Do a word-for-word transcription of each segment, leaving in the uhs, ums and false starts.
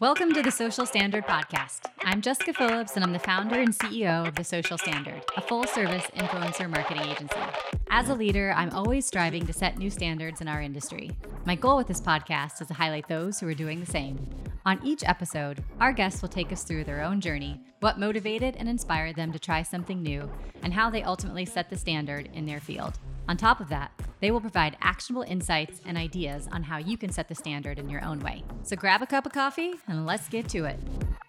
Welcome to the Social Standard Podcast. I'm Jessica Phillips, and I'm the founder and C E O of The Social Standard, a full-service influencer marketing agency. As a leader, I'm always striving to set new standards in our industry. My goal with this podcast is to highlight those who are doing the same. On each episode, our guests will take us through their own journey, what motivated and inspired them to try something new, and how they ultimately set the standard in their field. On top of that, they will provide actionable insights and ideas on how you can set the standard in your own way. So grab a cup of coffee and let's get to it.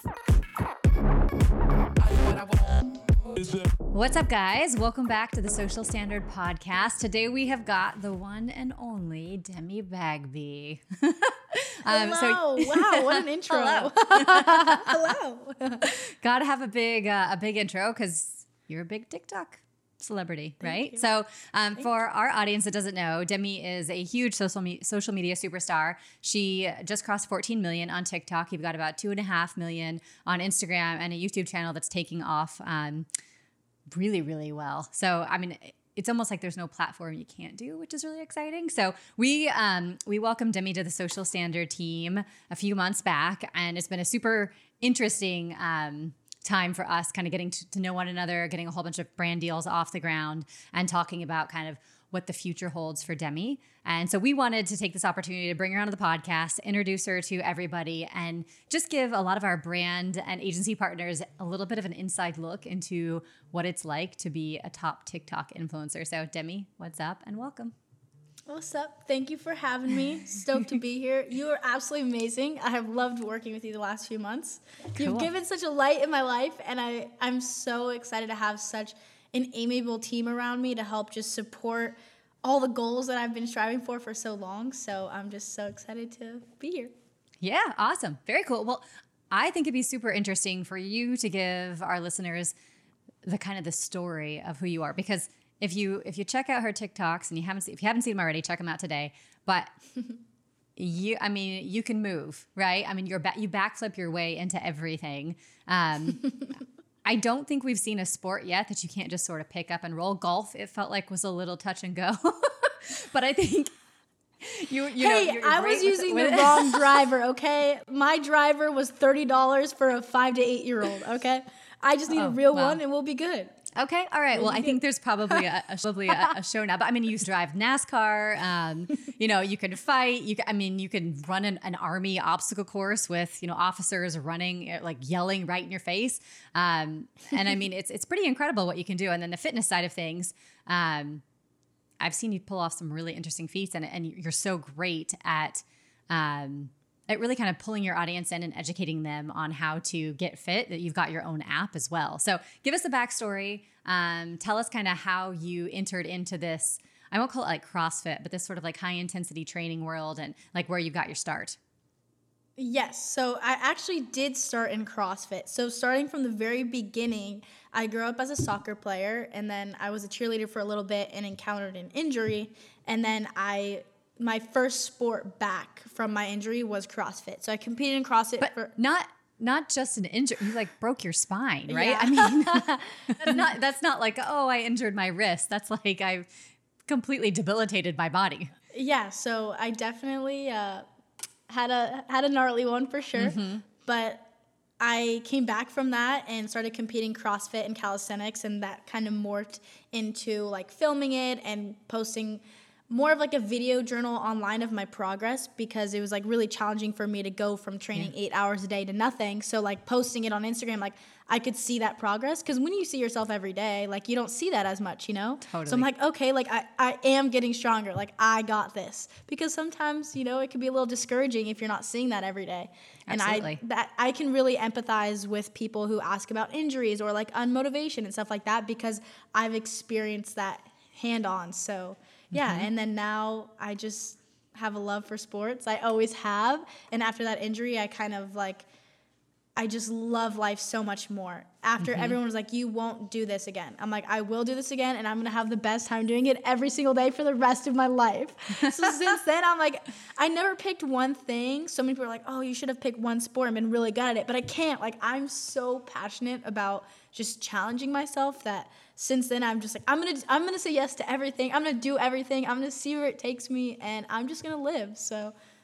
What's up, guys? Welcome back to the Social Standard Podcast. Today we have got the one and only Demi Bagby. um, Hello! So, wow, what an intro! Hello! Hello! Gotta have a big, uh, a big intro because you're a big TikTok celebrity, right? So um, for our audience that doesn't know, Demi is a huge social me- social media superstar. She just crossed fourteen million on TikTok. You've got about two and a half million on Instagram and a YouTube channel that's taking off um, really, really well. So, I mean, it's almost like there's no platform you can't do, which is really exciting. So we um, we welcomed Demi to the Social Standard team a few months back, and it's been a super interesting um time for us kind of getting to, to know one another, getting a whole bunch of brand deals off the ground and talking about kind of what the future holds for Demi. And so we wanted to take this opportunity to bring her onto the podcast, introduce her to everybody, and just give a lot of our brand and agency partners a little bit of an inside look into what it's like to be a top TikTok influencer. So Demi, what's up and welcome. What's up? Thank you for having me. Stoked to be here. You are absolutely amazing. I have loved working with you the last few months. Cool. You've given such a light in my life, and I, I'm so excited to have such an amiable team around me to help just support all the goals that I've been striving for for so long. So I'm just so excited to be here. Yeah, awesome. Very cool. Well, I think it'd be super interesting for you to give our listeners the kind of the story of who you are, because If you if you check out her TikToks and you haven't seen, if you haven't seen them already, check them out today. But you, I mean, you can move, right? I mean, you're ba- you backflip your way into everything. Um, I don't think we've seen a sport yet that you can't just sort of pick up and roll. Golf, it felt like was a little touch and go, but I think you you hey, know, you're I was using the, the wrong driver. Okay, my driver was thirty dollars for a five to eight year old. Okay, I just need oh, a real wow. one, and we'll be good. Okay. All right. Well, I think there's probably a, a probably a, a show now, but I mean, you drive NASCAR, um, you know, you can fight. You can, I mean, you can run an, an army obstacle course with, you know, officers running, like yelling right in your face. Um, and I mean, it's, it's pretty incredible what you can do. And then the fitness side of things, um, I've seen you pull off some really interesting feats, and, and you're so great at, um, at really kind of pulling your audience in and educating them on how to get fit, that you've got your own app as well. So give us the backstory. Um, tell us kind of how you entered into this, I won't call it like CrossFit, but this sort of like high intensity training world, and like where you got your start. Yes. So I actually did start in CrossFit. So starting from the very beginning, I grew up as a soccer player, and then I was a cheerleader for a little bit and encountered an injury. And then I my first sport back from my injury was CrossFit. So I competed in CrossFit. But for not not just an injury. You like broke your spine, right? Yeah. I mean, that's not that's not like, oh, I injured my wrist. That's like I completely debilitated my body. Yeah. So I definitely uh, had a had a gnarly one for sure. Mm-hmm. But I came back from that and started competing CrossFit and calisthenics, and that kind of morphed into like filming it and posting more of like a video journal online of my progress, because it was like really challenging for me to go from training yeah. eight hours a day to nothing. So like posting it on Instagram, like I could see that progress, because when you see yourself every day, like you don't see that as much, you know? Totally. So I'm like, okay, like I, I am getting stronger. Like I got this, because sometimes, you know, it can be a little discouraging if you're not seeing that every day. Absolutely. And I, that I can really empathize with people who ask about injuries or like unmotivation and stuff like that, because I've experienced that hand on. So yeah, mm-hmm. and then now I just have a love for sports. I always have. And after that injury, I kind of like, I just love life so much more. After mm-hmm. everyone was like, you won't do this again. I'm like, I will do this again, and I'm going to have the best time doing it every single day for the rest of my life. So since then, I'm like, I never picked one thing. So many people are like, oh, you should have picked one sport and been really good at it. But I can't. Like, I'm so passionate about just challenging myself that since then I'm just like, I'm going to I'm gonna say yes to everything. I'm going to do everything. I'm going to see where it takes me, and I'm just going to live. So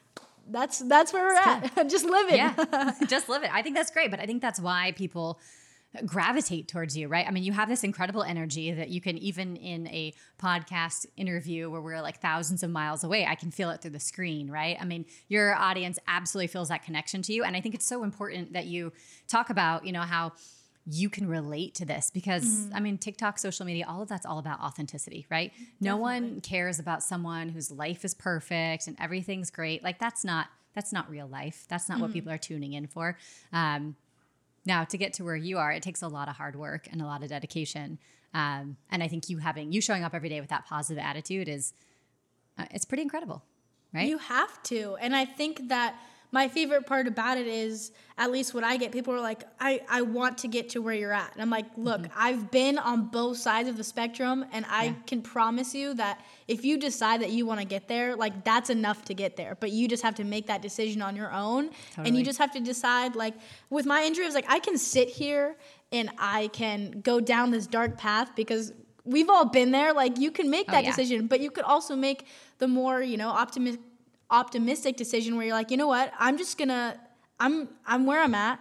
that's that's where we're at. Just live it. Yeah, just live it. I think that's great, but I think that's why people gravitate towards you, right? I mean, you have this incredible energy that you can, even in a podcast interview where we're like thousands of miles away, I can feel it through the screen, right? I mean, your audience absolutely feels that connection to you. And I think it's so important that you talk about, you know, how you can relate to this because mm. I mean, TikTok, social media, all of that's all about authenticity, right? Definitely. No one cares about someone whose life is perfect and everything's great. Like that's not, that's not real life. That's not mm. what people are tuning in for. Um, Now, to get to where you are, it takes a lot of hard work and a lot of dedication. Um, and I think you having you showing up every day with that positive attitude is uh, it's pretty incredible, right? You have to. And I think that my favorite part about it is, at least what I get, people are like, I, I want to get to where you're at. And I'm like, look, mm-hmm. I've been on both sides of the spectrum, and I yeah. can promise you that if you decide that you want to get there, like that's enough to get there. But you just have to make that decision on your own. Totally. And you just have to decide, like with my injury, I was like, I can sit here and I can go down this dark path because we've all been there. Like you can make that oh, yeah. decision, but you could also make the more, you know, optimistic, optimistic decision where you're like, you know what, I'm just gonna, I'm, I'm where I'm at,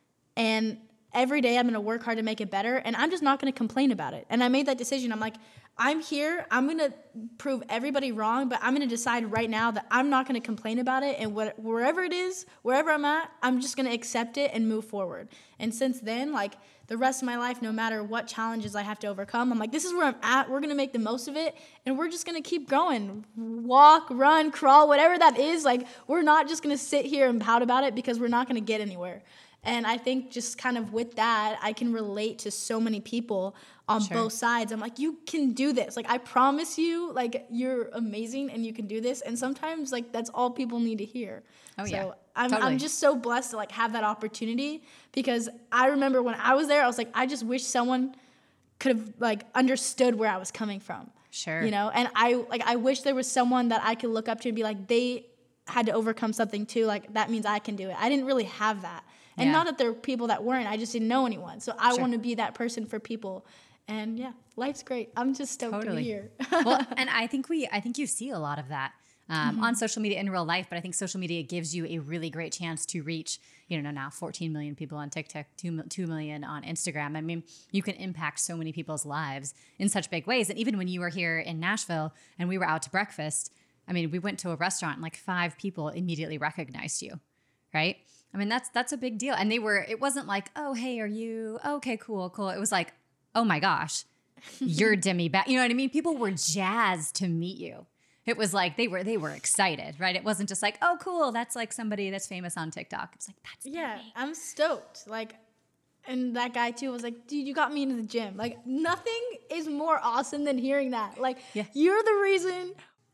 and every day I'm gonna work hard to make it better, and I'm just not gonna complain about it. And I made that decision. I'm like, I'm here, I'm gonna prove everybody wrong, but I'm gonna decide right now that I'm not gonna complain about it, and what, wherever it is, wherever I'm at, I'm just gonna accept it and move forward. And since then, like, the rest of my life, no matter what challenges I have to overcome, I'm like, this is where I'm at. We're going to make the most of it, and we're just going to keep going. Walk, run, crawl, whatever that is. Like, we're not just going to sit here and pout about it because we're not going to get anywhere. And I think just kind of with that, I can relate to so many people on sure. both sides. I'm like, you can do this. Like, I promise you, like, you're amazing and you can do this. And sometimes, like, that's all people need to hear. Oh, so yeah. I'm, totally. I'm just so blessed to, like, have that opportunity, because I remember when I was there, I was like, I just wish someone could have, like, understood where I was coming from. Sure. You know? And I, like, I wish there was someone that I could look up to and be like, they had to overcome something too. Like, that means I can do it. I didn't really have that. And yeah. not that there were people that weren't. I just didn't know anyone. So I sure. want to be that person for people. And yeah, life's great. I'm just stoked totally. to be here. Well, and I think we, I think you see a lot of that um, mm-hmm. on social media in real life. But I think social media gives you a really great chance to reach, you know, now fourteen million people on TikTok, two, two million on Instagram. I mean, you can impact so many people's lives in such big ways. And even when you were here in Nashville and we were out to breakfast, I mean, we went to a restaurant and like five people immediately recognized you, right? I mean, that's that's a big deal. And they were, it wasn't like, oh, hey, are you, okay, cool, cool. It was like, oh my gosh, you're Demi Ba. You know what I mean? People were jazzed to meet you. It was like, they were, they were excited, right? It wasn't just like, oh, cool, that's like somebody that's famous on TikTok. It's like, that's Yeah, Demi. I'm stoked. Like, and that guy too was like, dude, you got me into the gym. Like, nothing is more awesome than hearing that. Like, yeah. you're the reason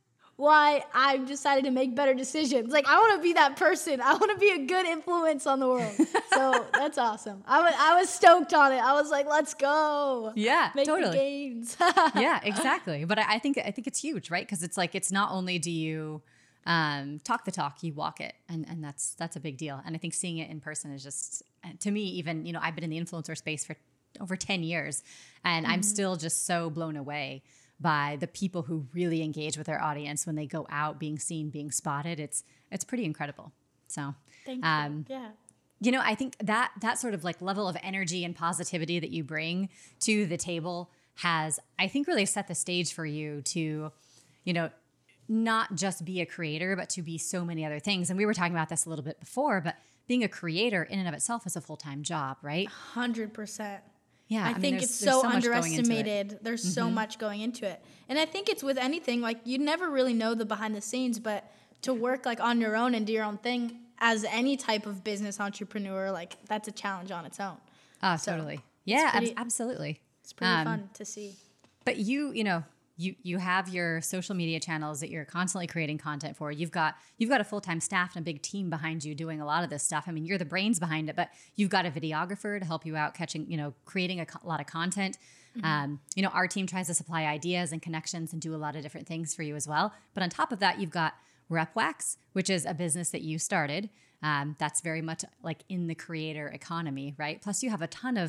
why I've decided to make better decisions. Like, I want to be that person. I want to be a good influence on the world. So that's awesome. I was, I was stoked on it. I was like, let's go. Yeah, make totally. the gains. Yeah, exactly. But I, I think I think it's huge, right? Because it's like, it's not only do you um, talk the talk, you walk it, and and that's that's a big deal. And I think seeing it in person is just, to me, even, you know, I've been in the influencer space for over ten years, and mm-hmm. I'm still just so blown away by the people who really engage with their audience when they go out, being seen, being spotted. It's it's pretty incredible. So, Thank um, you. Yeah. You know, I think that that sort of like level of energy and positivity that you bring to the table has, I think, really set the stage for you to, you know, not just be a creator, but to be so many other things. And we were talking about this a little bit before, but being a creator in and of itself is a full-time job, right? one hundred percent. Yeah, I, I mean, think there's, it's there's so, so underestimated. There's mm-hmm. so much going into it. And I think it's with anything, like, you never really know the behind the scenes, but to work like on your own and do your own thing as any type of business entrepreneur, like, that's a challenge on its own. Oh, so totally. Yeah, pretty, ab- absolutely. It's pretty um, fun to see. But you, you know, you you have your social media channels that you're constantly creating content for. You've got you've got a full-time staff and a big team behind you doing a lot of this stuff. I mean, you're the brains behind it, but you've got a videographer to help you out catching, you know, creating a co- lot of content. Mm-hmm. Um, you know, our team tries to supply ideas and connections and do a lot of different things for you as well. But on top of that, you've got Rep Wax, which is a business that you started. Um, that's very much like in the creator economy, right? Plus you have a ton of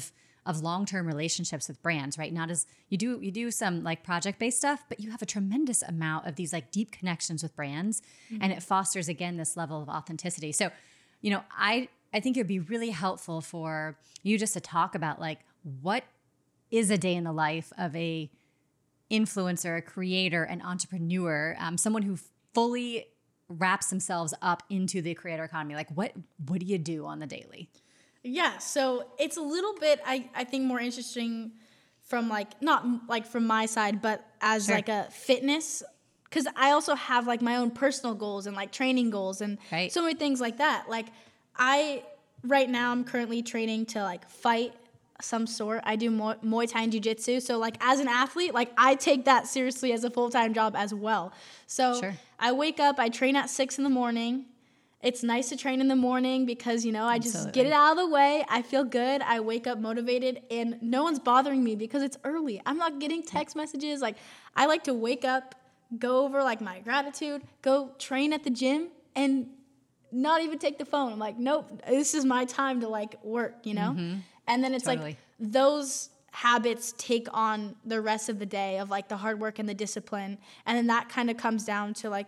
of long-term relationships with brands, right? Not as you do, you do some like project-based stuff, but you have a tremendous amount of these like deep connections with brands, mm-hmm. and it fosters again this level of authenticity. So, you know, I I think it would be really helpful for you just to talk about like what is a day in the life of a influencer, a creator, an entrepreneur, um, someone who fully wraps themselves up into the creator economy. Like what what do you do on the daily? Yeah, so it's a little bit, I, I think, more interesting from like, not like from my side, but as Sure. like a fitness, because I also have like my own personal goals and like training goals and right. so many things like that. Like I, right now I'm currently training to like fight some sort. I do Muay, Muay Thai and Jiu-Jitsu. So like as an athlete, like I take that seriously as a full-time job as well. So Sure. I wake up, I train at six in the morning. It's nice to train in the morning because, you know, I just Absolutely. get it out of the way. I feel good. I wake up motivated and no one's bothering me because it's early. I'm not getting text messages. Like I like to wake up, go over like my gratitude, go train at the gym and not even take the phone. I'm like, nope, this is my time to like work, you know? Mm-hmm. And then it's Totally. like those habits take on the rest of the day of like the hard work and the discipline. And then that kind of comes down to like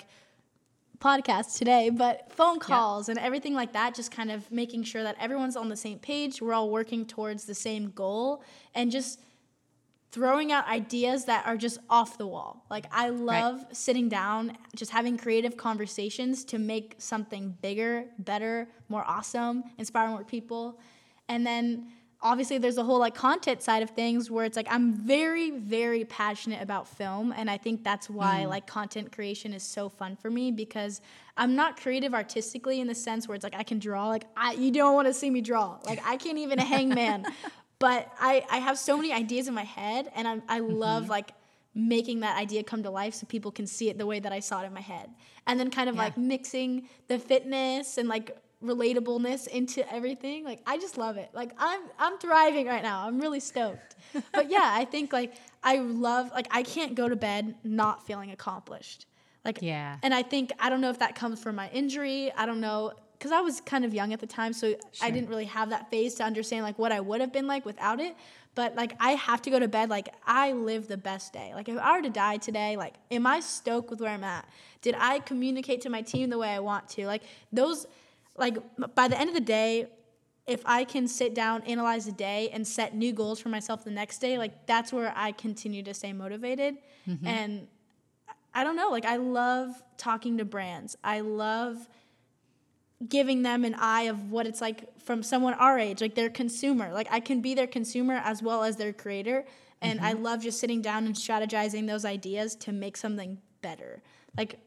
podcast today, but phone calls yep. and everything like that, just kind of making sure that everyone's on the same page. We're all working towards the same goal and just throwing out ideas that are just off the wall. Like I love right. sitting down, just having creative conversations to make something bigger, better, more awesome, inspire more people. And then obviously there's a whole like content side of things where it's like I'm very, very passionate about film. And I think that's why mm. like content creation is so fun for me because I'm not creative artistically in the sense where it's like I can draw. Like I, you don't want to see me draw. Like I can't even hang man. But I, I have so many ideas in my head and I, I love mm-hmm. like making that idea come to life so people can see it the way that I saw it in my head. And then kind of yeah. like mixing the fitness and like relatableness into everything. Like I just love it. Like I'm I'm thriving right now. I'm really stoked. But yeah, I think like I love like I can't go to bed not feeling accomplished. Like yeah. And I think I don't know if that comes from my injury. I don't know because I was kind of young at the time, so sure. I didn't really have that phase to understand like what I would have been like without it. But like I have to go to bed like I live the best day. Like if I were to die today, like am I stoked with where I'm at? Did I communicate to my team the way I want to? Like those Like, by the end of the day, if I can sit down, analyze the day, and set new goals for myself the next day, like, that's where I continue to stay motivated. Mm-hmm. And I don't know, like, I love talking to brands. I love giving them an eye of what it's like from someone our age, like their consumer. Like, I can be their consumer as well as their creator. And mm-hmm. I love just sitting down and strategizing those ideas to make something better. Like,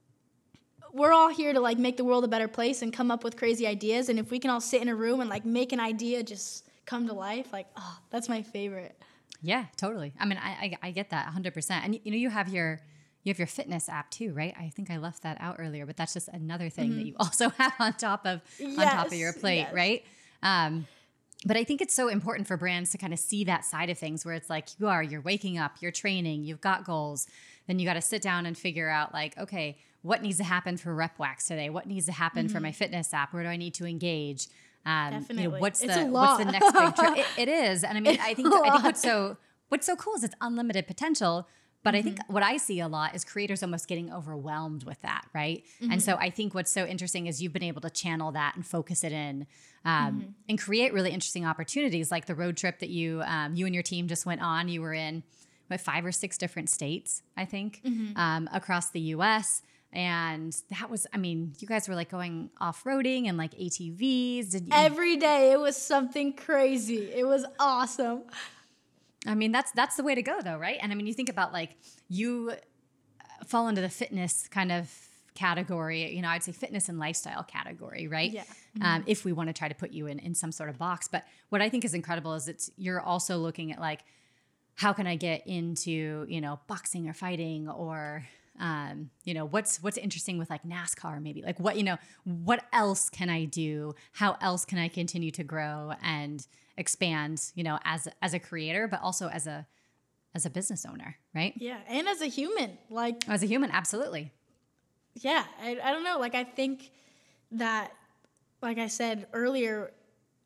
we're all here to like make the world a better place and come up with crazy ideas. And if we can all sit in a room and like make an idea just come to life, like, oh, that's my favorite. Yeah, totally. I mean, I I, I get that one hundred percent. And you know, you have your you have your fitness app too, right? I think I left that out earlier, but that's just another thing mm-hmm. that you also have on top of yes, on top of your plate, yes. right? Um, but I think it's so important for brands to kind of see that side of things where it's like you are, you're waking up, you're training, you've got goals. Then you got to sit down and figure out like, okay, what needs to happen for RepWax today? What needs to happen mm-hmm. for my fitness app? Where do I need to engage? Um, Definitely. You know, what's it's the a lot. what's the next big trip? It, it is, and I mean, it's I think I think what's so what's so cool is it's unlimited potential. But mm-hmm. I think what I see a lot is creators almost getting overwhelmed with that, right? Mm-hmm. And so I think what's so interesting is you've been able to channel that and focus it in um, mm-hmm. and create really interesting opportunities, like the road trip that you um, you and your team just went on. You were in what, five or six different states, I think, mm-hmm. um, across the U S And that was, I mean, you guys were like going off-roading and like A T Vs. Did you- Every day it was something crazy. It was awesome. I mean, that's that's the way to go though, right? And I mean, you think about like you fall into the fitness kind of category, you know, I'd say fitness and lifestyle category, right? Yeah. Mm-hmm. Um, if we want to try to put you in, in some sort of box. But what I think is incredible is it's you're also looking at like, how can I get into, you know, boxing or fighting or, um, you know, what's what's interesting with like NASCAR maybe? Like what, you know, what else can I do? How else can I continue to grow and expand, you know, as as a creator, but also as a as a business owner, right? Yeah, and as a human, like as a human, absolutely. Yeah, I, I don't know. Like I think that, like I said earlier,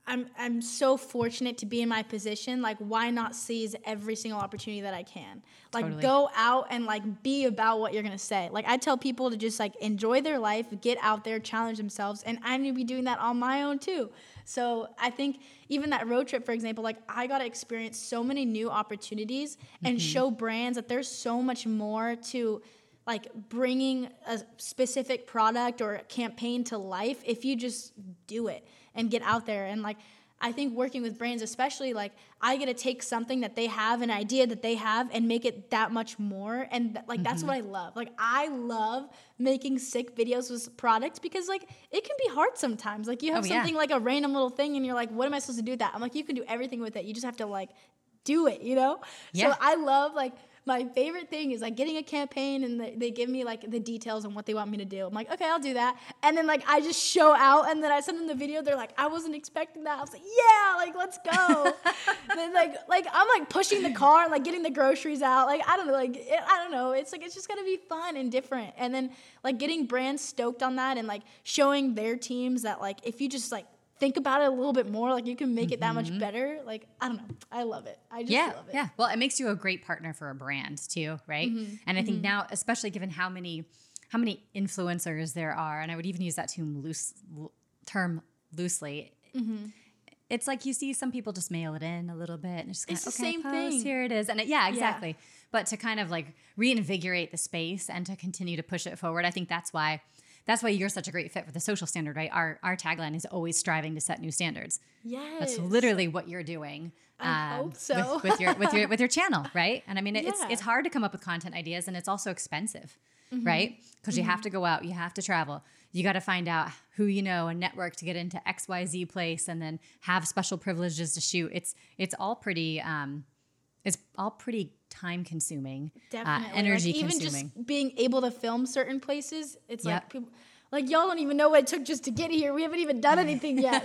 I'm I'm so fortunate to be in my position. Like, why not seize every single opportunity that I can? Like, Totally. go out and like be about what you're gonna say. Like, I tell people to just like enjoy their life, get out there, challenge themselves, and I need to be doing that on my own too. So I think even that road trip, for example, like I got to experience so many new opportunities and Mm-hmm. show brands that there's so much more to like bringing a specific product or a campaign to life if you just do it and get out there. And like I think working with brands, especially, like I get to take something that they have, an idea that they have, and make it that much more. And th- like Mm-hmm. that's what I love. Like I love making sick videos with products because like it can be hard sometimes. Like you have Oh, yeah. something like a random little thing and you're like, what am I supposed to do with that? I'm like, you can do everything with it. You just have to like do it, you know? Yeah. So I love like my favorite thing is like getting a campaign and they, they give me like the details on what they want me to do. I'm like, okay, I'll do that. And then like I just show out and then I send them the video. They're like, I wasn't expecting that. I was like, yeah, like let's go. Then like like I'm like pushing the car and like getting the groceries out. Like I don't know, like it, I don't know. It's like it's just gonna be fun and different. And then like getting brands stoked on that and like showing their teams that like if you just like think about it a little bit more, like you can make it that much better. Like, I don't know. I love it. I just yeah, love it. yeah. Well, it makes you a great partner for a brand too, right? Mm-hmm. And I think now, especially given how many how many influencers there are, and I would even use that term, loose, term loosely. Mm-hmm. It's like you see some people just mail it in a little bit and just kind It's of, the okay, same post, thing. here it is. And it, yeah, exactly. But to kind of like reinvigorate the space and to continue to push it forward, I think that's why that's why you're such a great fit for the social standard, right? Our our tagline is always striving to set new standards. Yes. That's literally what you're doing. I um, hope so. with, with your with your with your channel, right? And I mean, it's Yeah. it's hard to come up with content ideas, and it's also expensive, Mm-hmm. right? Because you have to go out, you have to travel, you got to find out who you know and network to get into X Y Z place, and then have special privileges to shoot. It's it's all pretty um, it's all pretty time consuming, Definitely. uh, energy like, even consuming. just being able to film certain places, it's Yep. like people, like y'all don't even know what it took just to get here. We haven't even done anything yet.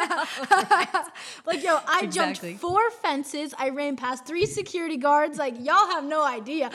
Like, yo, I Exactly. jumped four fences. I ran past three security guards. Like, y'all have no idea.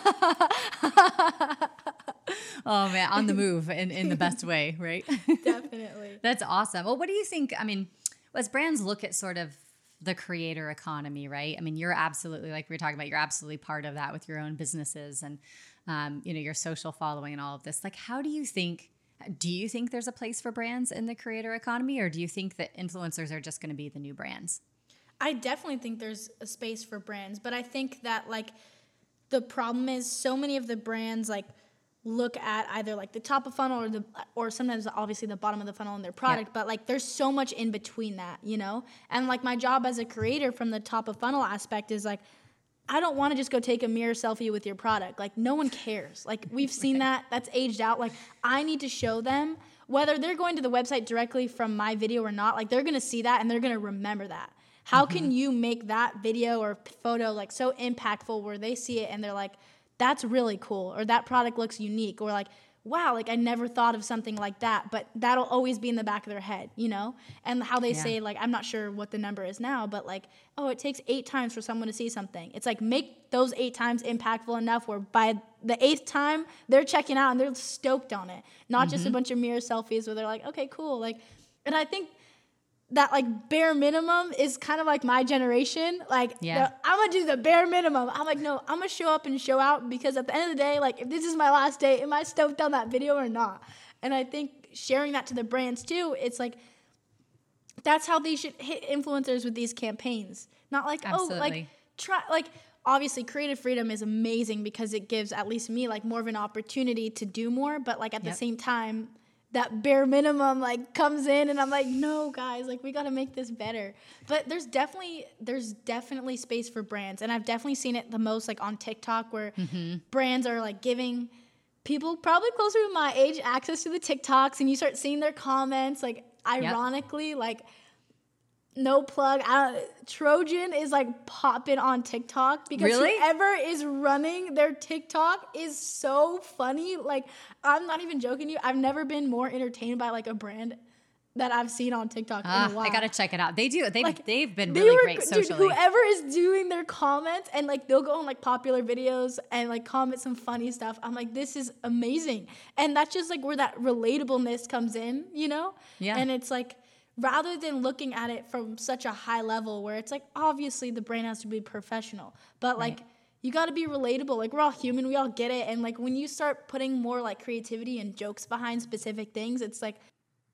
Oh man, on the move in, in the best way, right? Definitely. That's awesome. Well, what do you think? I mean, as brands look at sort of the creator economy, right? I mean, you're absolutely, like we were talking about, you're absolutely part of that with your own businesses and, um, you know, your social following and all of this. Like, how do you think, do you think there's a place for brands in the creator economy, or do you think that influencers are just going to be the new brands? I definitely think there's a space for brands, but I think that like the problem is so many of the brands like look at either like the top of funnel or the or sometimes obviously the bottom of the funnel in their product, Yep. but like there's so much in between that, you know? And like my job as a creator from the top of funnel aspect is like I don't want to just go take a mirror selfie with your product. Like no one cares. Like we've seen that. That's aged out. Like I need to show them whether they're going to the website directly from my video or not, like they're going to see that and they're going to remember that. How Mm-hmm. can you make that video or p- photo like so impactful where they see it and they're like, that's really cool, or that product looks unique, or like, wow, like I never thought of something like that, but that'll always be in the back of their head, you know? And how they Yeah. say, like, I'm not sure what the number is now, but like, oh, it takes eight times for someone to see something. It's like, make those eight times impactful enough where by the eighth time, they're checking out and they're stoked on it. Not just a bunch of mirror selfies where they're like, okay, cool. Like, and I think that like bare minimum is kind of like my generation. Like, Yeah. the- I'm gonna do the bare minimum. I'm like, no, I'm gonna show up and show out because at the end of the day, like, if this is my last day, am I stoked on that video or not? And I think sharing that to the brands too, it's like, that's how they should hit influencers with these campaigns. Not like, oh, Absolutely. like, try, like, obviously creative freedom is amazing because it gives at least me like more of an opportunity to do more. But like at Yep. the same time, that bare minimum like comes in and I'm like, no guys, like we got to make this better. But there's definitely there's definitely space for brands, and I've definitely seen it the most like on TikTok where brands are like giving people probably closer to my age access to the TikToks, and you start seeing their comments. Like ironically, like no plug, I don't, Trojan is like popping on TikTok because Really? whoever is running their TikTok is so funny. Like, I'm not even joking you. I've never been more entertained by like a brand that I've seen on TikTok Ah, in a while. I gotta check it out. They do. They've Like, they've been They really were- great dude, socially. whoever is doing their comments and like they'll go on like popular videos and like comment some funny stuff. I'm like, this is amazing. And that's just like where that relatableness comes in, you know? Yeah. And it's like rather than looking at it from such a high level where it's like, obviously the brand has to be professional, but like, right. you got to be relatable. Like, we're all human. We all get it. And like, when you start putting more like creativity and jokes behind specific things, it's like,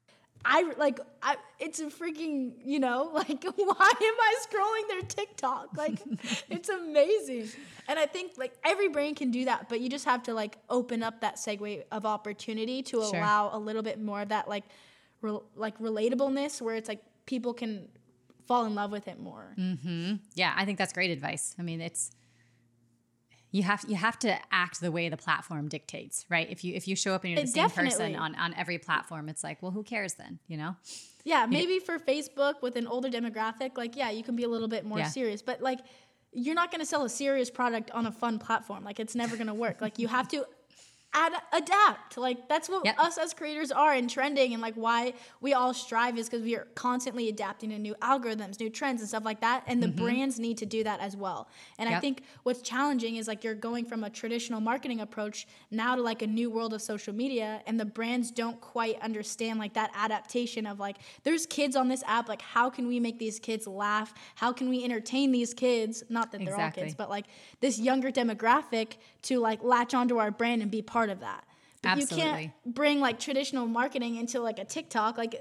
I like, I, it's a freaking, you know, like, why am I scrolling their TikTok? Like, it's amazing. And I think like every brand can do that, but you just have to like open up that segue of opportunity to sure. allow a little bit more of that like, re- like relatableness where it's like people can fall in love with it more. Mm-hmm. Yeah, I think that's great advice. I mean, it's, You have you have to act the way the platform dictates, right? If you if you show up and you're the it same definitely. person on, on every platform, it's like, well, who cares then, you know? Yeah, maybe yeah. for Facebook with an older demographic, like, yeah, you can be a little bit more yeah. serious. But, like, you're not going to sell a serious product on a fun platform. Like, it's never going to work. Like, you have to ad- adapt. Like, that's what yep. us as creators are in trending, and, like, why we all strive is because we are constantly adapting to new algorithms, new trends and stuff like that. And the mm-hmm. brands need to do that as well. And yep. I think what's challenging is, like, you're going from a traditional marketing approach now to, like, a new world of social media, and the brands don't quite understand, like, that adaptation of, like, there's kids on this app. Like, how can we make these kids laugh? How can we entertain these kids? Not that they're exactly. all kids, but, like, this younger demographic to, like, latch onto our brand and be part of that. But Absolutely. You can't bring like traditional marketing into like a TikTok, like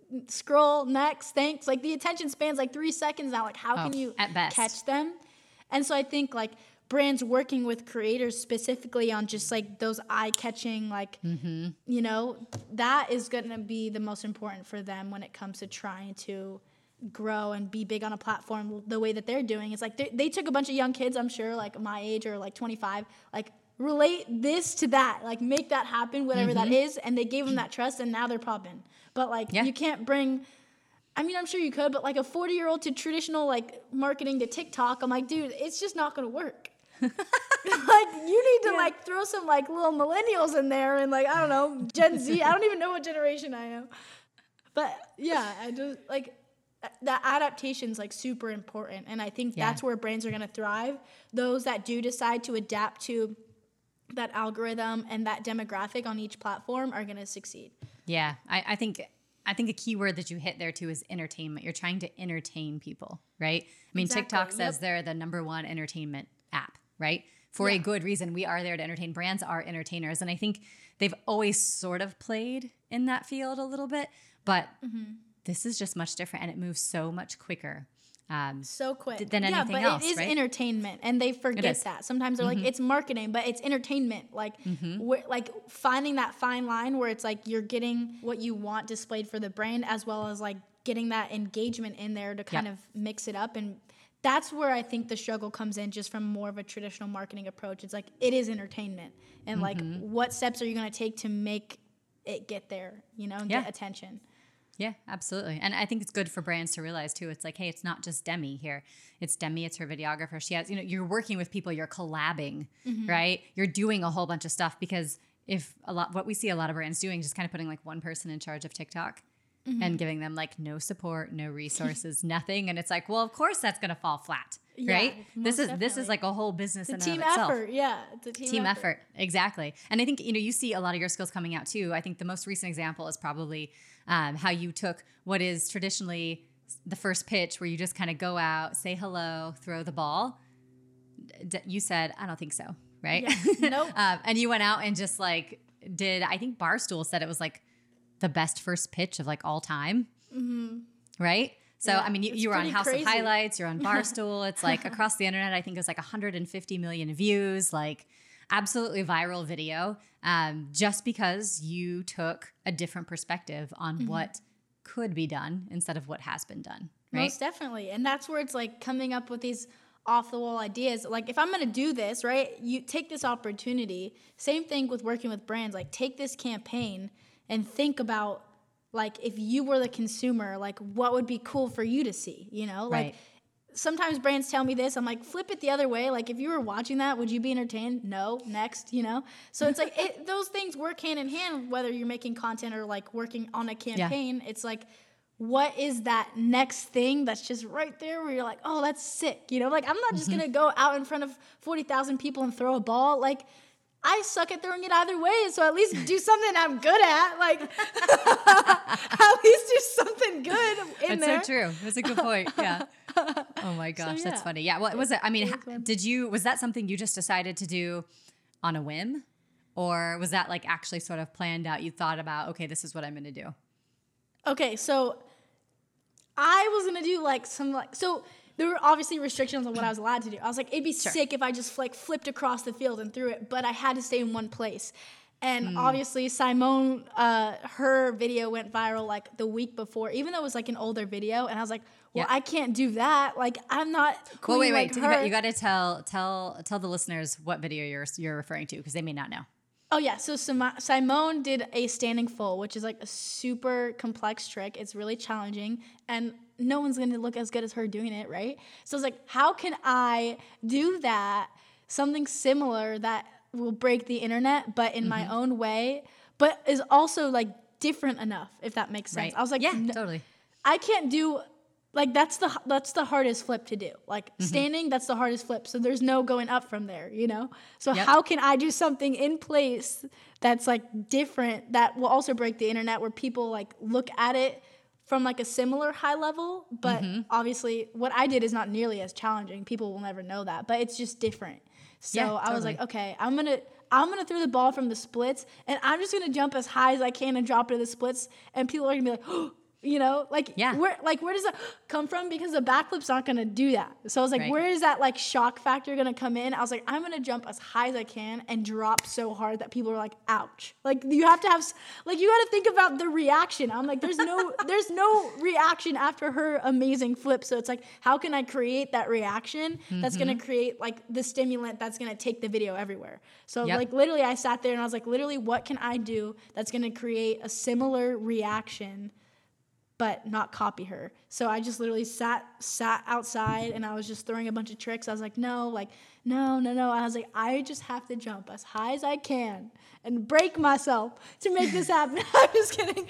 scroll next, thanks. Like the attention span's like three seconds now. Like how oh, can you catch them? And so I think like brands working with creators specifically on just like those eye-catching, like, mm-hmm. you know, that is going to be the most important for them when it comes to trying to grow and be big on a platform the way that they're doing. It's like they, they took a bunch of young kids, I'm sure, like my age or like twenty-five, like relate this to that, like make that happen, whatever mm-hmm. that is, and they gave them that trust, and now they're popping. But like yeah. you can't bring, I mean, I'm sure you could, but like a forty year old to traditional like marketing to TikTok, I'm like, dude, it's just not gonna work. Like you need to yeah. like throw some like little millennials in there and like I don't know, Gen Z. I don't even know what generation I am, but yeah, I just like that adaptation's like super important, and I think yeah. that's where brands are gonna thrive. Those that do decide to adapt to that algorithm and that demographic on each platform are going to succeed. Yeah. I, I think, I think a key word that you hit there too is entertainment. You're trying to entertain people, right? I mean, exactly. TikTok says yep. they're the number one entertainment app, right? For yeah. a good reason. We are there to entertain. Brands are entertainers. And I think they've always sort of played in that field a little bit, but mm-hmm. this is just much different and it moves so much quicker. Um, so quick than anything yeah, but else, it is right? Entertainment, and they forget that. Sometimes they're mm-hmm. like, it's marketing, but it's entertainment. Like, mm-hmm. we're, like finding that fine line where it's like you're getting what you want displayed for the brand, as well as like getting that engagement in there to kind yep. of mix it up. And that's where I think the struggle comes in, just from more of a traditional marketing approach. It's like it is entertainment, and mm-hmm. like what steps are you going to take to make it get there, you know, and yeah. get attention. Yeah, absolutely. And I think it's good for brands to realize too, it's like, hey, it's not just Demi here. It's Demi, it's her videographer. She has, you know, you're working with people, you're collabing, mm-hmm. right? You're doing a whole bunch of stuff, because if a lot, what we see a lot of brands doing is just kind of putting like one person in charge of TikTok mm-hmm. and giving them like no support, no resources, nothing. And it's like, well, of course that's going to fall flat, yeah, right? This is, definitely. This is like a whole business it's in a team and of itself. effort. Yeah. It's a team, team effort. effort. Exactly. And I think, you know, you see a lot of your skills coming out too. I think the most recent example is probably Um, how you took what is traditionally the first pitch, where you just kind of go out, say hello, throw the ball. D- you said, I don't think so, right? Yeah. Nope. um, and you went out and just like did, I think Barstool said it was like the best first pitch of like all time, mm-hmm. right? So, yeah, I mean, you, you were on House crazy. of Highlights, you're on Barstool. It's like across the internet, I think it was like one hundred fifty million views, like absolutely viral video, um, just because you took a different perspective on mm-hmm. what could be done instead of what has been done, right? Most definitely. And that's where it's like coming up with these off-the-wall ideas. Like, if I'm going to do this, right, you take this opportunity. Same thing with working with brands. Like, take this campaign and think about, like, if you were the consumer, like, what would be cool for you to see, you know? Like, right. Sometimes brands tell me this. I'm like, flip it the other way. Like, if you were watching that, would you be entertained? No. Next, you know? So it's like it, those things work hand in hand, whether you're making content or like working on a campaign. Yeah. It's like, what is that next thing that's just right there where you're like, oh, that's sick. You know, like, I'm not just mm-hmm. going to go out in front of forty thousand people and throw a ball. Like, I suck at throwing it either way, so at least do something I'm good at. Like, at least do something good. in That's there. so true. That's a good point. Yeah. Oh my gosh, So, that's yeah. funny. Yeah. What was it? I mean, It was ha- fun. did you, was that something you just decided to do on a whim? Or was that like actually sort of planned out? You thought about, okay, this is what I'm going to do. Okay, so I was gonna do like some like so there were obviously restrictions on what I was allowed to do. I was like, it'd be Sure. sick if I just like flipped across the field and threw it, but I had to stay in one place. And obviously Simone, uh, her video went viral like the week before, even though it was like an older video. And I was like, well, Yeah. I can't do that. Like I'm not queen Well, wait, like wait. her. You got to tell tell tell the listeners what video you're you're referring to because they may not know. Oh yeah, so Sima- Simone did a standing full, which is like a super complex trick. It's really challenging, and no one's gonna look as good as her doing it, right? So I was like, how can I do that? Something similar that will break the internet, but in my own way, but is also like different enough, if that makes sense. Right. I was like, yeah, "No, totally. I can't do like that's the that's the hardest flip to do. Like Mm-hmm. standing, that's the hardest flip. So there's no going up from there, you know? So Yep. how can I do something in place that's like different that will also break the internet where people like look at it from like a similar high level, but Mm-hmm. obviously what I did is not nearly as challenging. People will never know that, but it's just different. So Yeah, I was totally. like, okay, I'm going to I'm going to throw the ball from the splits and I'm just going to jump as high as I can and drop it to the splits and people are going to be like, oh, you know, like Yeah. where like where does that come from? Because the backflip's not gonna do that. So I was like, Right. where is that like shock factor gonna come in? I was like, I'm gonna jump as high as I can and drop so hard that people are like, ouch. Like you have to have s- like you gotta think about the reaction. I'm like, there's no there's no reaction after her amazing flip. So it's like, how can I create that reaction that's gonna Mm-hmm. create like the stimulant that's gonna take the video everywhere? So Yep. like literally I sat there and I was like, literally, what can I do that's gonna create a similar reaction but not copy her. So I just literally sat sat outside and I was just throwing a bunch of tricks. I was like, no, like, no, no, no. I was like, I just have to jump as high as I can and break myself to make this happen. I'm just kidding.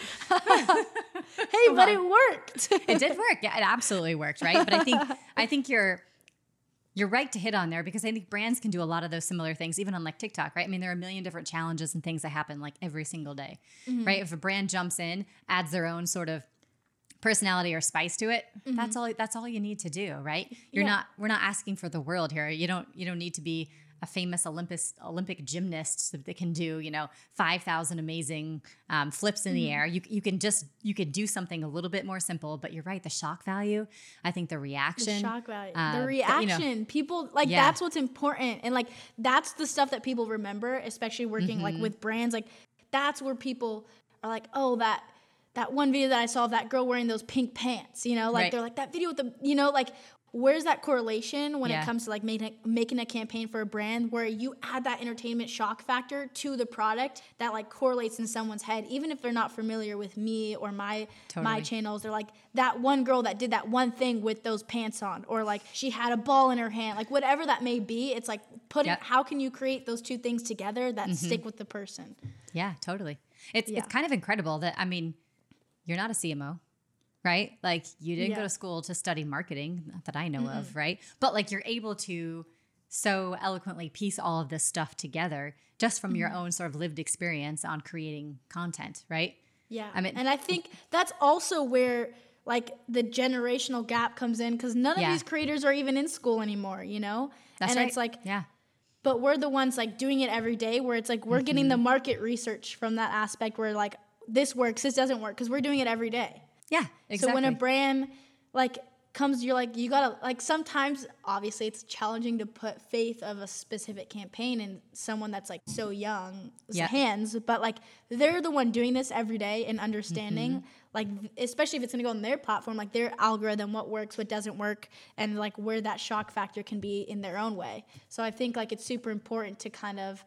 Hey, but it worked. It did work. Yeah, it absolutely worked, right? But I think I think you're you're right to hit on there because I think brands can do a lot of those similar things, even on like TikTok, right? I mean, there are a million different challenges and things that happen like every single day, Mm-hmm. right? If a brand jumps in, adds their own sort of personality or spice to it, that's all that's all you need to do, right? You're Mm-hmm. Yeah. not we're not asking for the world here. You don't you don't need to be a famous Olympus Olympic gymnast that can do, you know, five thousand amazing um, flips in Mm-hmm. the air. You you can just you could do something a little bit more simple, but you're right, the shock value, I think the reaction, The shock value. uh, the the- reaction. you know, people like Yeah. that's what's important. And like that's the stuff that people remember, especially working Mm-hmm. like with brands. Like that's where people are like, oh, that that one video that I saw of that girl wearing those pink pants, you know, like Right. they're like that video with the, you know, like where's that correlation when Yeah. it comes to like making making a campaign for a brand where you add that entertainment shock factor to the product that like correlates in someone's head, even if they're not familiar with me or my my Totally. channels. They're like that one girl that did that one thing with those pants on, or like she had a ball in her hand, like whatever that may be. It's like putting Yep. how can you create those two things together that stick with the person? yeah, totally. It's Yeah. it's kind of incredible that I mean, you're not a C M O, right? Like you didn't go Yeah. to school to study marketing, not that I know of, right? But like you're able to so eloquently piece all of this stuff together just from Mm-hmm. your own sort of lived experience on creating content, right? Yeah. I mean- and I think that's also where like the generational gap comes in because none of Yeah. these creators are even in school anymore, you know? That's and right. it's like, yeah. but we're the ones like doing it every day where it's like we're getting the market research from that aspect where like this works, this doesn't work because we're doing it every day. Yeah, exactly. So when a brand like comes, you're like, you gotta like sometimes obviously it's challenging to put faith of a specific campaign in someone that's like so young Yeah. hands, but like they're the one doing this every day and understanding Mm-hmm. like especially if it's gonna go on their platform, like their algorithm, what works, what doesn't work, and like where that shock factor can be in their own way. So I think like it's super important to kind of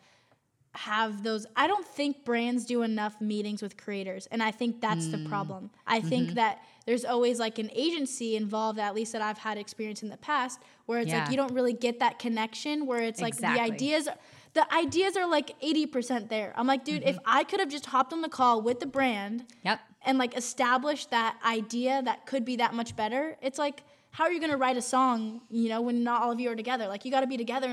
have those. I don't think brands do enough meetings with creators, and I think that's Mm. the problem. I think Mm-hmm. that there's always like an agency involved, at least that I've had experience in the past, where it's Yeah. like you don't really get that connection where it's like Exactly. the ideas the ideas are like eighty percent there. I'm like, dude, if I could have just hopped on the call with the brand Yep. and like established that idea that could be that much better, it's like, how are you going to write a song, you know, when not all of you are together? Like you got to be together and like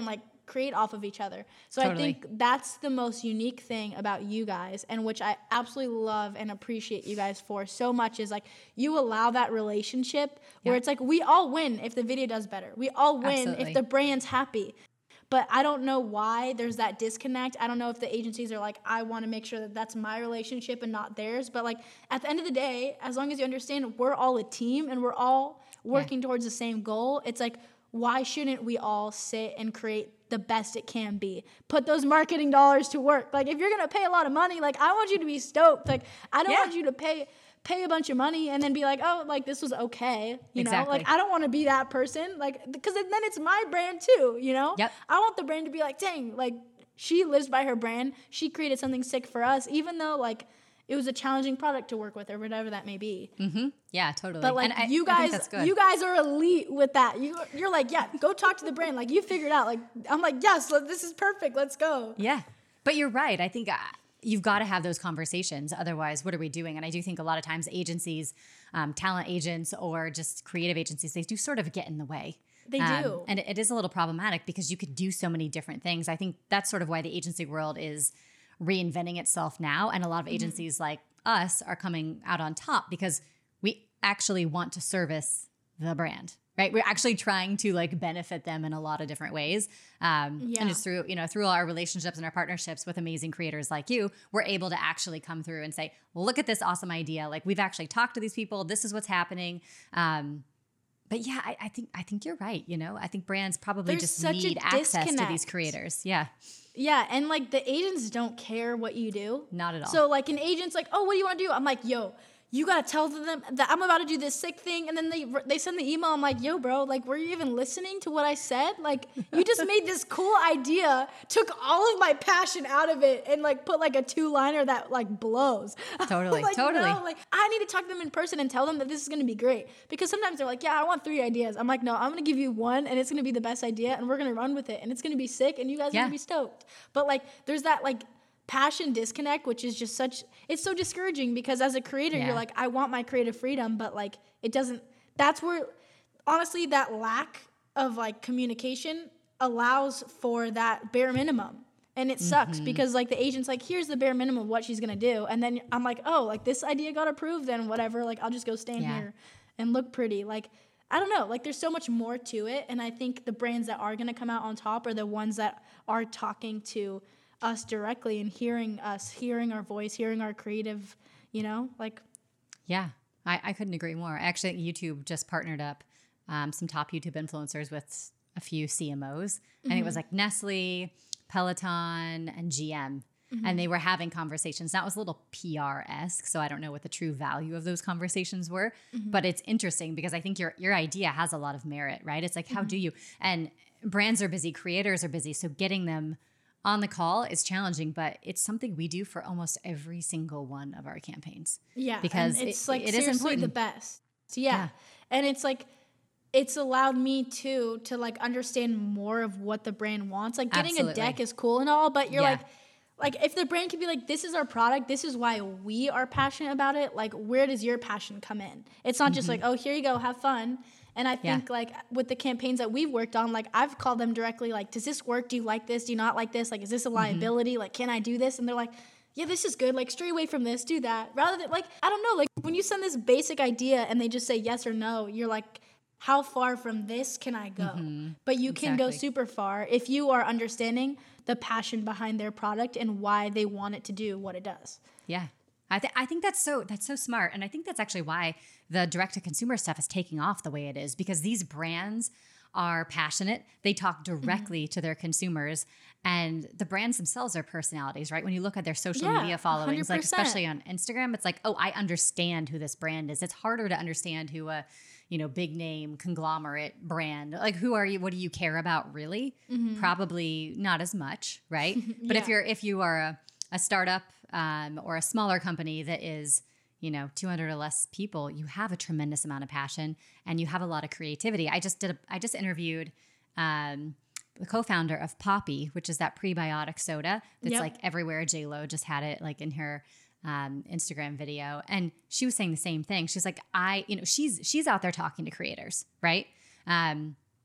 create off of each other. So Totally. I think that's the most unique thing about you guys, and which I absolutely love and appreciate you guys for so much, is like you allow that relationship where Yeah. it's like we all win if the video does better. We all win Absolutely. if the brand's happy. But I don't know why there's that disconnect. I don't know if the agencies are like, I want to make sure that that's my relationship and not theirs. But like at the end of the day, as long as you understand we're all a team and we're all working yeah. towards the same goal, it's like, why shouldn't we all sit and create the best it can be? Put those marketing dollars to work. Like if you're going to pay a lot of money, like I want you to be stoked. Like I don't yeah. want you to pay pay a bunch of money and then be like, oh, like this was okay. You exactly. know, like I don't want to be that person. Like, because then it's my brand too, you know? Yep. I want the brand to be like, dang, like she lives by her brand. She created something sick for us, even though like it was a challenging product to work with or whatever that may be. Mm-hmm. Yeah, totally. But like I, you guys, you guys are elite with that. You, you're like, yeah, go talk to the brand. Like you figured out, like, I'm like, yes, this is perfect. Let's go. Yeah. But you're right. I think uh, you've got to have those conversations. Otherwise, what are we doing? And I do think a lot of times agencies, um, talent agents, or just creative agencies, they do sort of get in the way. They um, do. And it, it is a little problematic because you could do so many different things. I think that's sort of why the agency world is reinventing itself now. And a lot of agencies mm-hmm. like us are coming out on top because we actually want to service the brand. Right, we're actually trying to like benefit them in a lot of different ways, um, yeah. and it's through you know through our relationships and our partnerships with amazing creators like you, we're able to actually come through and say, well, look at this awesome idea. Like we've actually talked to these people. This is what's happening. Um, but yeah, I, I think I think you're right. You know, I think brands probably There's just such need access to these creators. Yeah. Yeah, and like the agents don't care what you do. Not at all. So like an agent's like, oh, what do you want to do? I'm like, yo, you got to tell them that I'm about to do this sick thing. And then they they send the email. I'm like, yo, bro, like, were you even listening to what I said? Like, you just made this cool idea, took all of my passion out of it, and like put like a two-liner that like blows. Totally, like, totally. No, like, I need to talk to them in person and tell them that this is going to be great. Because sometimes they're like, yeah, I want three ideas. I'm like, no, I'm going to give you one, and it's going to be the best idea, and we're going to run with it, and it's going to be sick, and you guys yeah. are going to be stoked. But like, there's that like passion disconnect, which is just such, it's so discouraging because as a creator, yeah. you're like, I want my creative freedom, but like, it doesn't, that's where, honestly, that lack of like communication allows for that bare minimum. And it sucks mm-hmm. because like the agent's like, here's the bare minimum of what she's going to do. And then I'm like, oh, like this idea got approved, then whatever. Like, I'll just go stand yeah. here and look pretty. Like, I don't know, like there's so much more to it. And I think the brands that are going to come out on top are the ones that are talking to us directly and hearing us, hearing our voice, hearing our creative, you know, like. Yeah, I, I couldn't agree more. Actually, YouTube just partnered up um, some top YouTube influencers with a few C M Os. Mm-hmm. And it was like Nestle, Peloton, and G M. Mm-hmm. And they were having conversations. That was a little P R-esque, so I don't know what the true value of those conversations were. Mm-hmm. But it's interesting because I think your your idea has a lot of merit, right? It's like, how mm-hmm. do you? And brands are busy, creators are busy, so getting them on the call is challenging, but it's something we do for almost every single one of our campaigns. Yeah, because and it's it, like it seriously is the best. So yeah. yeah, and it's like it's allowed me too to like understand more of what the brand wants. Like getting Absolutely. a deck is cool and all, but you're yeah. like, like if the brand could be like, this is our product, this is why we are passionate about it. Like, where does your passion come in? It's not mm-hmm. just like, oh, here you go, have fun. And I think yeah. like with the campaigns that we've worked on, like I've called them directly, like, does this work? Do you like this? Do you not like this? Like, is this a liability? Mm-hmm. Like, can I do this? And they're like, yeah, this is good. Like, stray away from this, do that. Rather than like, I don't know, like when you send this basic idea and they just say yes or no, you're like, how far from this can I go? Mm-hmm. But you can exactly. go super far if you are understanding the passion behind their product and why they want it to do what it does. Yeah. I, th- I think that's so that's so smart. And I think that's actually why the direct-to-consumer stuff is taking off the way it is, because these brands are passionate. They talk directly mm-hmm. to their consumers, and the brands themselves are personalities, right? When you look at their social yeah, media followings, one hundred percent. Like especially on Instagram, it's like, oh, I understand who this brand is. It's harder to understand who a, you know, big name conglomerate brand, like who are you? What do you care about really? Mm-hmm. Probably not as much, right? But yeah. if you're if you are a, a startup um, or a smaller company that is, you know, two hundred or less people, you have a tremendous amount of passion and you have a lot of creativity. I just did, a, I just interviewed um, the co-founder of Poppi, which is that prebiotic soda that's yep. like everywhere. J-Lo just had it like in her um, Instagram video. And she was saying the same thing. She's like, I, you know, she's, she's out there talking to creators, right? Um,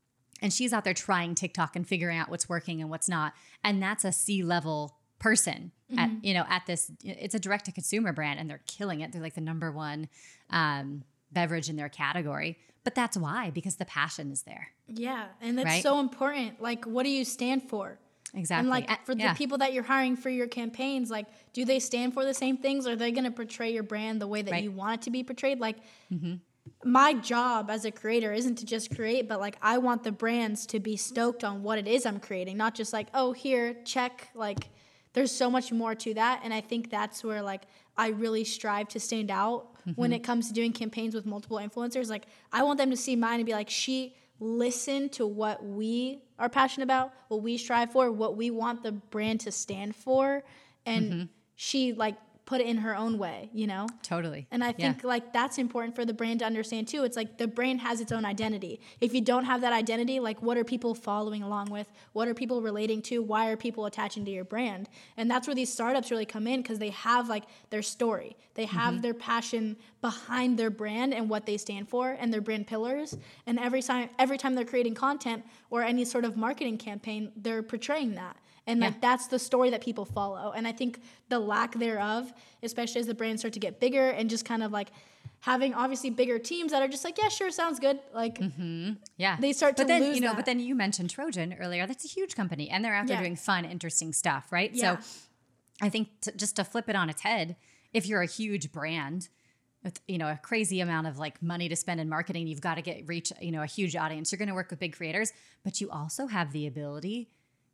And she's out there trying TikTok and figuring out what's working and what's not. And that's a C-level person mm-hmm. at, you know, at this, it's a direct to consumer brand and they're killing it. They're like the number one um, beverage in their category. But that's why, because the passion is there. Yeah. And that's right? so important. Like, what do you stand for? Exactly. And like for the yeah. people that you're hiring for your campaigns, like, do they stand for the same things? Are they going to portray your brand the way that right. you want it to be portrayed? Like, mm-hmm. my job as a creator isn't to just create, but like I want the brands to be stoked on what it is I'm creating, not just like, oh, here, check. Like there's so much more to that. And I think that's where like I really strive to stand out mm-hmm. when it comes to doing campaigns with multiple influencers. Like I want them to see mine and be like, she listened to what we are passionate about, what we strive for, what we want the brand to stand for. And mm-hmm. she like put it in her own way, you know? Totally. And I think yeah. like that's important for the brand to understand too. It's like the brand has its own identity. If you don't have that identity, like what are people following along with? What are people relating to? Why are people attaching to your brand? And that's where these startups really come in because they have like their story. They have mm-hmm. their passion behind their brand and what they stand for and their brand pillars. And every time every time they're creating content or any sort of marketing campaign, they're portraying that. And like yeah. that's the story that people follow. And I think the lack thereof, especially as the brands start to get bigger and just kind of like having obviously bigger teams that are just like, yeah, sure, sounds good. Like, mm-hmm. yeah, they start but to then, lose you know, that. But then you mentioned Trojan earlier. That's a huge company, and they're out there yeah. doing fun, interesting stuff, right? Yeah. So, I think to, just to flip it on its head, if you're a huge brand with you know a crazy amount of like money to spend in marketing, you've got to get reach you know a huge audience. You're going to work with big creators, but you also have the ability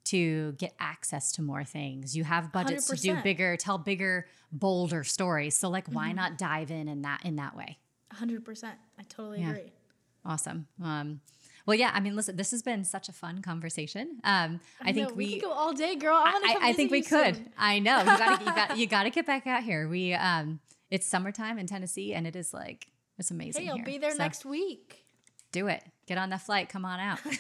to get access to more things. You have budgets one hundred percent to do bigger, tell bigger, bolder stories. So like, why mm-hmm. not dive in in that in that way? one hundred percent. I totally yeah. agree. Awesome. Um, well, yeah. I mean, listen, this has been such a fun conversation. Um, I, I think know, we, we could go all day, girl. I, I, I think we could. Soon. I know you got you got you got to get back out here. We um, it's summertime in Tennessee, and it is like it's amazing. Hey, I'll here. be there so next week. Do it. Get on that flight. Come on out.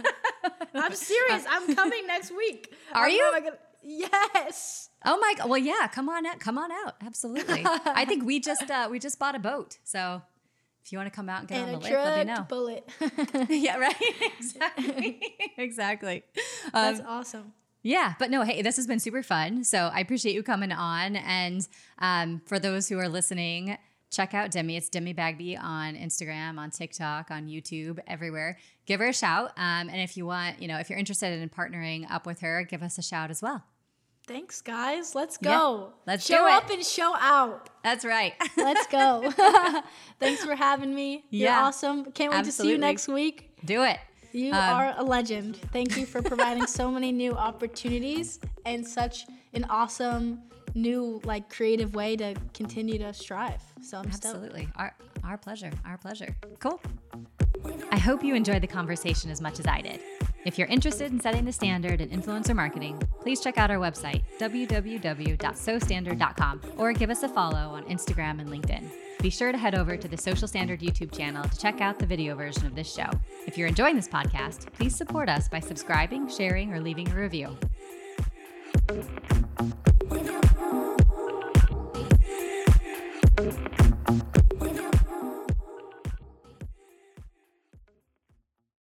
I'm serious. I'm coming next week. Are I'm you? Gonna, yes. Oh my God. Well, yeah. Come on out. Come on out. Absolutely. I think we just uh, we just bought a boat. So if you want to come out and get and on the lake, let me know. Bullet. yeah. Right. Exactly. exactly. That's um, awesome. Yeah, but no, hey, this has been super fun. So I appreciate you coming on. And um, for those who are listening, check out Demi. It's Demi Bagby on Instagram, on TikTok, on YouTube, everywhere. Give her a shout. Um, and if you want, you know, if you're interested in partnering up with her, give us a shout as well. Thanks, guys. Let's go. Yeah, let's show do it. up and show out. That's right. Let's go. Thanks for having me. You're yeah, awesome. Can't wait absolutely. to see you next week. Do it. You um, are a legend. Thank you for providing so many new opportunities and such an awesome new like creative way to continue to strive. So I'm absolutely stoked. our our pleasure. Our pleasure. Cool. I hope you enjoyed the conversation as much as I did. If you're interested in setting the standard in influencer marketing, please check out our website, w w w dot so standard dot com, or give us a follow on Instagram and LinkedIn. Be sure to head over to the Social Standard YouTube channel to check out the video version of this show. If you're enjoying this podcast, please support us by subscribing, sharing, or leaving a review.